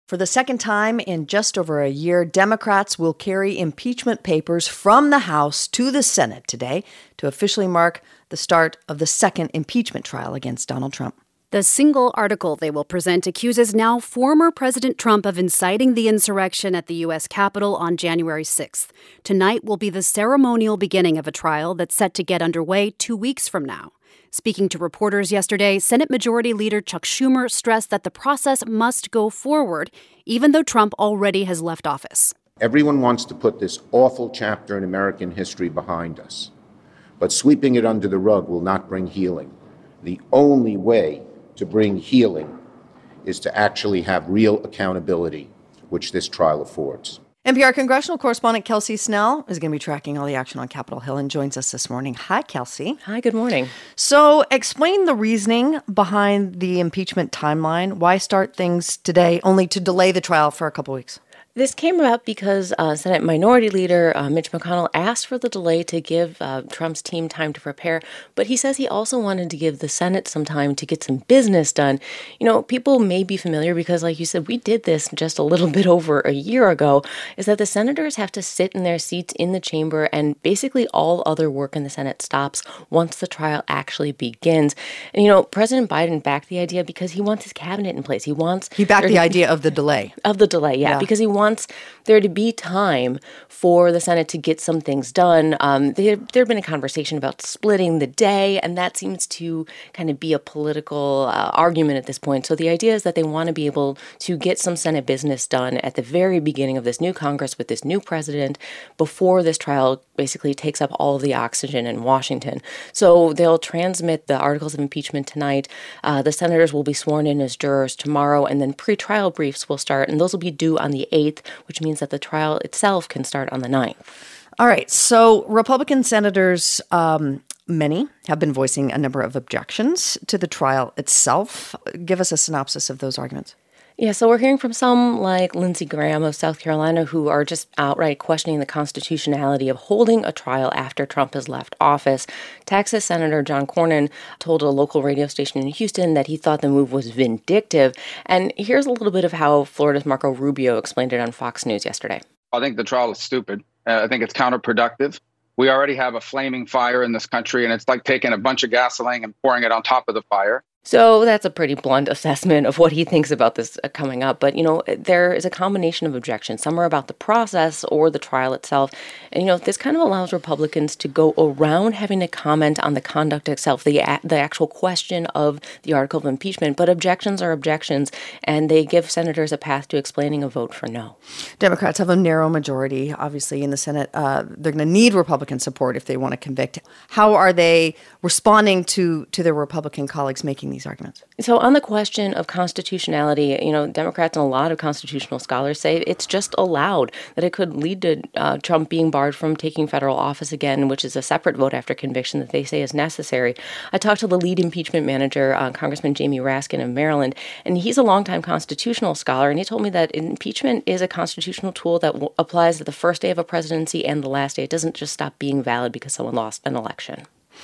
For the second time in just over a year, Democrats will carry impeachment papers from the House to the Senate today to officially mark the start of the second impeachment trial against Donald Trump. The single article they will present accuses now former President Trump of inciting the insurrection at the U.S. Capitol on January 6th. Tonight will be the ceremonial beginning of a trial that's set to get underway 2 weeks from now. Speaking to reporters yesterday, Senate Majority Leader Chuck Schumer stressed that the process must go forward, even though Trump already has left office. Everyone wants to put this awful chapter in American history behind us, but sweeping it under the rug will not bring healing. The only way to bring healing is to actually have real accountability, which this trial affords. NPR congressional correspondent Kelsey Snell is going to be tracking all the action on Capitol Hill and joins us this morning. Hi, Kelsey. Hi, good morning. So explain the reasoning behind the impeachment timeline. Why start things today only to delay the trial for a couple weeks? This came about because Senate Minority Leader Mitch McConnell asked for the delay to give Trump's team time to prepare, but he says he also wanted to give the Senate some time to get some business done. You know, people may be familiar because, like you said, we did this just a little bit over a year ago, is that the senators have to sit in their seats in the chamber and basically all other work in the Senate stops once the trial actually begins. And, you know, President Biden backed the idea because he wants his cabinet in place. He backed the idea of the delay. Of the delay, yeah. Because he wants there to be time for the Senate to get some things done. There had been a conversation about splitting the day, and that seems to kind of be a political argument at this point. So the idea is that they want to be able to get some Senate business done at the very beginning of this new Congress with this new president before this trial basically takes up all of the oxygen in Washington. So they'll transmit the articles of impeachment tonight. The senators will be sworn in as jurors tomorrow, and then pretrial briefs will start, and those will be due on the 8th, which means that the trial itself can start on the 9th. All right. So Republican senators, many, have been voicing a number of objections to the trial itself. Give us a synopsis of those arguments. Yeah, so we're hearing from some like Lindsey Graham of South Carolina who are just outright questioning the constitutionality of holding a trial after Trump has left office. Texas Senator John Cornyn told a local radio station in Houston that he thought the move was vindictive. And here's a little bit of how Florida's Marco Rubio explained it on Fox News yesterday. I think the trial is stupid. I think it's counterproductive. We already have a flaming fire in this country, and it's like taking a bunch of gasoline and pouring it on top of the fire. So that's a pretty blunt assessment of what he thinks about this coming up. But, you know, there is a combination of objections. Some are about the process or the trial itself. And, you know, this kind of allows Republicans to go around having to comment on the conduct itself, the actual question of the article of impeachment. But objections are objections, and they give senators a path to explaining a vote for no. Democrats have a narrow majority, obviously, in the Senate. They're going to need Republican support if they want to convict. How are they responding to their Republican colleagues making these arguments? So on the question of constitutionality, you know, Democrats and a lot of constitutional scholars say it's just allowed, that it could lead to Trump being barred from taking federal office again, which is a separate vote after conviction that they say is necessary. I talked to the lead impeachment manager, Congressman Jamie Raskin of Maryland, and he's a longtime constitutional scholar, and he told me that impeachment is a constitutional tool that applies to the first day of a presidency and the last day. It doesn't just stop being valid because someone lost an election.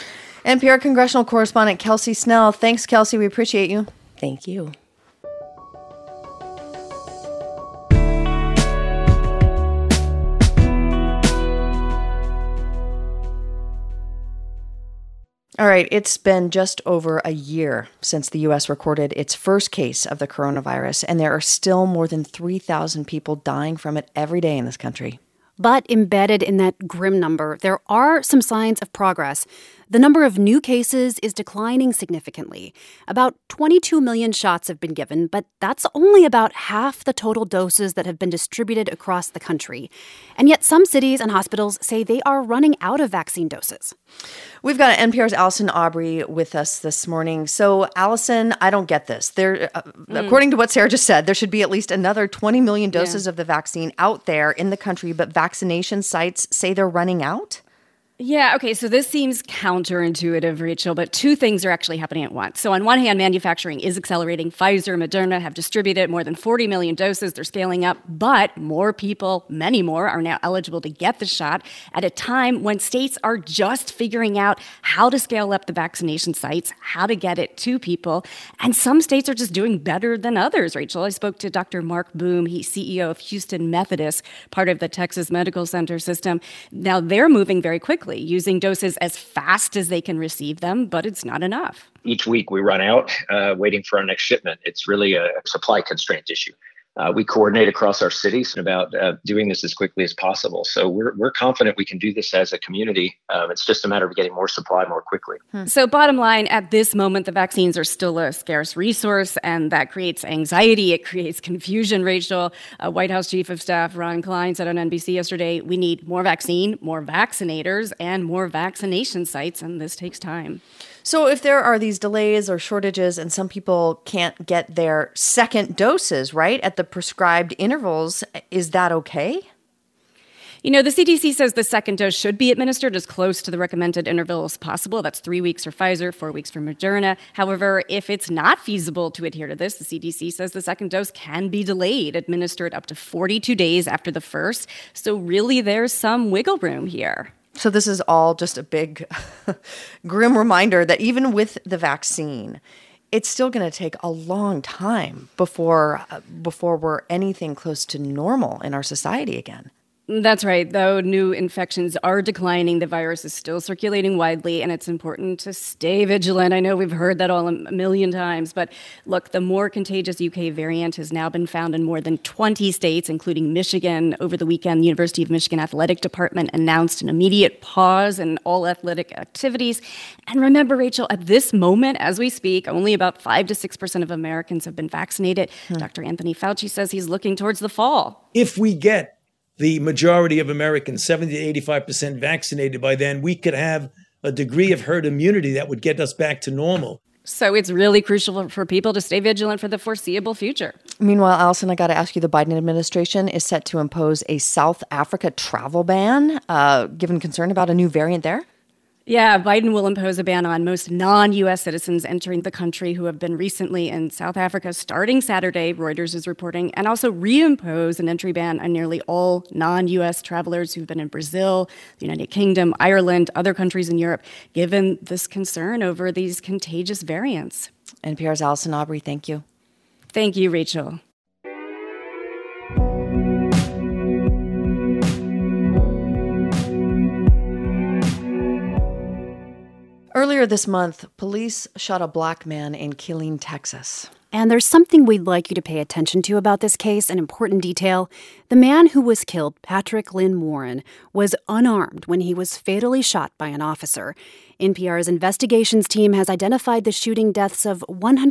NPR congressional correspondent Kelsey Snell. Thanks, Kelsey. We appreciate you. Thank you. All right, it's been just over a year since the U.S. recorded its first case of the coronavirus, and there are still more than 3,000 people dying from it every day in this country. But embedded in that grim number, there are some signs of progress. The number of new cases is declining significantly. About 22 million shots have been given, but that's only about half the total doses that have been distributed across the country. And yet some cities and hospitals say they are running out of vaccine doses. We've got NPR's Allison Aubrey with us this morning. So, Allison, I don't get this. According to what Sarah just said, there should be at least another 20 million doses of the vaccine out there in the country, but vaccination sites say they're running out? Yeah, okay, so this seems counterintuitive, Rachel, but two things are actually happening at once. So on one hand, manufacturing is accelerating. Pfizer and Moderna have distributed more than 40 million doses. They're scaling up, but more people, many more, are now eligible to get the shot at a time when states are just figuring out how to scale up the vaccination sites, how to get it to people. And some states are just doing better than others, Rachel. I spoke to Dr. Mark Boom. He's CEO of Houston Methodist, part of the Texas Medical Center system. Now, they're moving very quickly, using doses as fast as they can receive them, but it's not enough. Each week we run out waiting for our next shipment. It's really a supply constraint issue. We coordinate across our cities about doing this as quickly as possible. So we're confident we can do this as a community. It's just a matter of getting more supply more quickly. So bottom line, at this moment, the vaccines are still a scarce resource, and that creates anxiety. It creates confusion, Rachel. White House Chief of Staff Ron Klein said on NBC yesterday, we need more vaccine, more vaccinators, and more vaccination sites, and this takes time. So if there are these delays or shortages and some people can't get their second doses, right, at the prescribed intervals, is that okay? You know, the CDC says the second dose should be administered as close to the recommended interval as possible. That's 3 weeks for Pfizer, 4 weeks for Moderna. However, if it's not feasible to adhere to this, the CDC says the second dose can be delayed, administered up to 42 days after the first. So really, there's some wiggle room here. So this is all just a big, grim reminder that even with the vaccine, it's still going to take a long time before we're anything close to normal in our society again. That's right. Though new infections are declining, the virus is still circulating widely, and it's important to stay vigilant. I know we've heard that all a million times, but look, the more contagious UK variant has now been found in more than 20 states, including Michigan. Over the weekend, the University of Michigan Athletic Department announced an immediate pause in all athletic activities. And remember, Rachel, at this moment, as we speak, only about 5 to 6% of Americans have been vaccinated. Dr. Anthony Fauci says he's looking towards the fall. If we get the majority of Americans, 70 to 85% vaccinated by then, we could have a degree of herd immunity that would get us back to normal. So it's really crucial for people to stay vigilant for the foreseeable future. Meanwhile, Allison, I got to ask you, the Biden administration is set to impose a South Africa travel ban, given concern about a new variant there. Yeah, Biden will impose a ban on most non-U.S. citizens entering the country who have been recently in South Africa starting Saturday, Reuters is reporting, and also reimpose an entry ban on nearly all non-U.S. travelers who've been in Brazil, the United Kingdom, Ireland, other countries in Europe, given this concern over these contagious variants. NPR's Allison Aubrey, thank you. Thank you, Rachel. Earlier this month, police shot a black man in Killeen, Texas. And there's something we'd like you to pay attention to about this case, an important detail. The man who was killed, Patrick Lynn Warren, was unarmed when he was fatally shot by an officer. NPR's investigations team has identified the shooting deaths of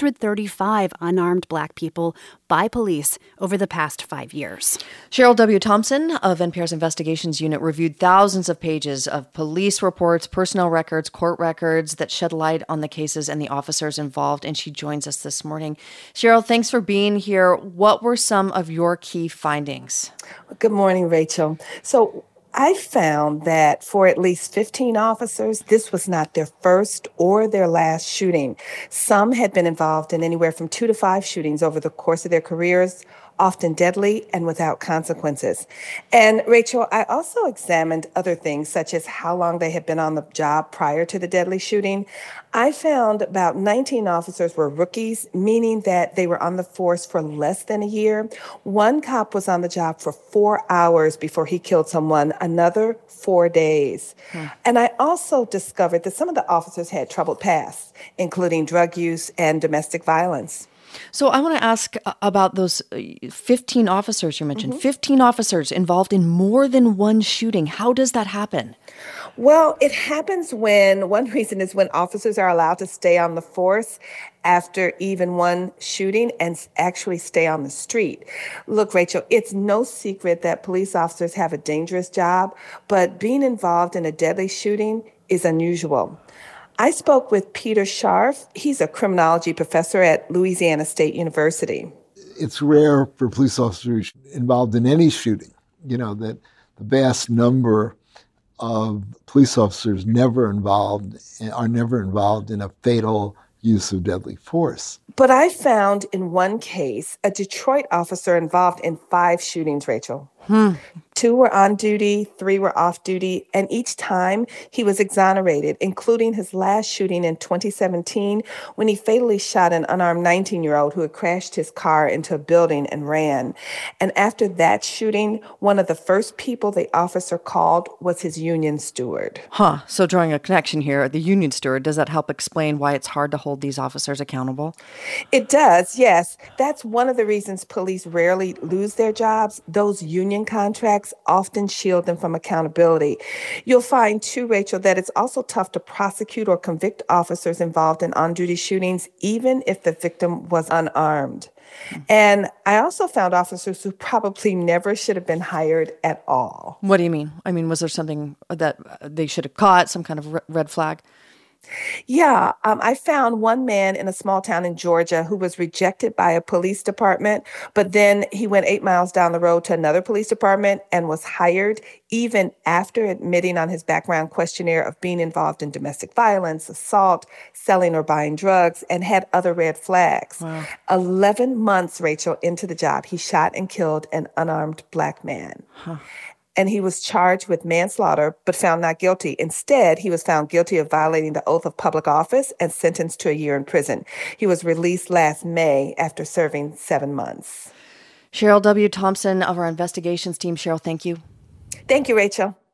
135 unarmed black people by police over the past 5 years. Cheryl W. Thompson of NPR's investigations unit reviewed thousands of pages of police reports, personnel records, court records that shed light on the cases and the officers involved, and she joins us this morning. Cheryl, thanks for being here. What were some of your key findings? Good morning, Rachel. So I found that for at least 15 officers, this was not their first or their last shooting. Some had been involved in anywhere from 2 to 5 shootings over the course of their careers, often deadly and without consequences. And Rachel, I also examined other things, such as how long they had been on the job prior to the deadly shooting. I found about 19 officers were rookies, meaning that they were on the force for less than a year. One cop was on the job for 4 hours before he killed someone, another 4 days. And I also discovered that some of the officers had troubled pasts, including drug use and domestic violence. So I want to ask about those 15 officers you mentioned. 15 officers involved in more than one shooting. How does that happen? Well, it happens one reason is when officers are allowed to stay on the force after even one shooting and actually stay on the street. Look, Rachel, it's no secret that police officers have a dangerous job, but being involved in a deadly shooting is unusual. I spoke with Peter Scharf. He's a criminology professor at Louisiana State University. It's rare for police officers involved in any shooting, that the vast number of police officers are never involved in a fatal use of deadly force. But I found in one case a Detroit officer involved in 5 shootings, Rachel. 2 were on duty, 3 were off duty, and each time he was exonerated, including his last shooting in 2017 when he fatally shot an unarmed 19-year-old who had crashed his car into a building and ran. And after that shooting, one of the first people the officer called was his union steward. So drawing a connection here, the union steward, does that help explain why it's hard to hold these officers accountable? It does, yes. That's one of the reasons police rarely lose their jobs. Those union contracts often shield them from accountability. You'll find, too, Rachel, that it's also tough to prosecute or convict officers involved in on-duty shootings, even if the victim was unarmed. And I also found officers who probably never should have been hired at all. What do you mean? I mean, was there something that they should have caught, some kind of red flag? Yeah, I found one man in a small town in Georgia who was rejected by a police department, but then he went 8 miles down the road to another police department and was hired even after admitting on his background questionnaire of being involved in domestic violence, assault, selling or buying drugs, and had other red flags. Wow. 11 months, Rachel, into the job, he shot and killed an unarmed Black man. And he was charged with manslaughter, but found not guilty. Instead, he was found guilty of violating the oath of public office and sentenced to a year in prison. He was released last May after serving 7 months. Cheryl W. Thompson of our investigations team. Cheryl, thank you. Thank you, Rachel.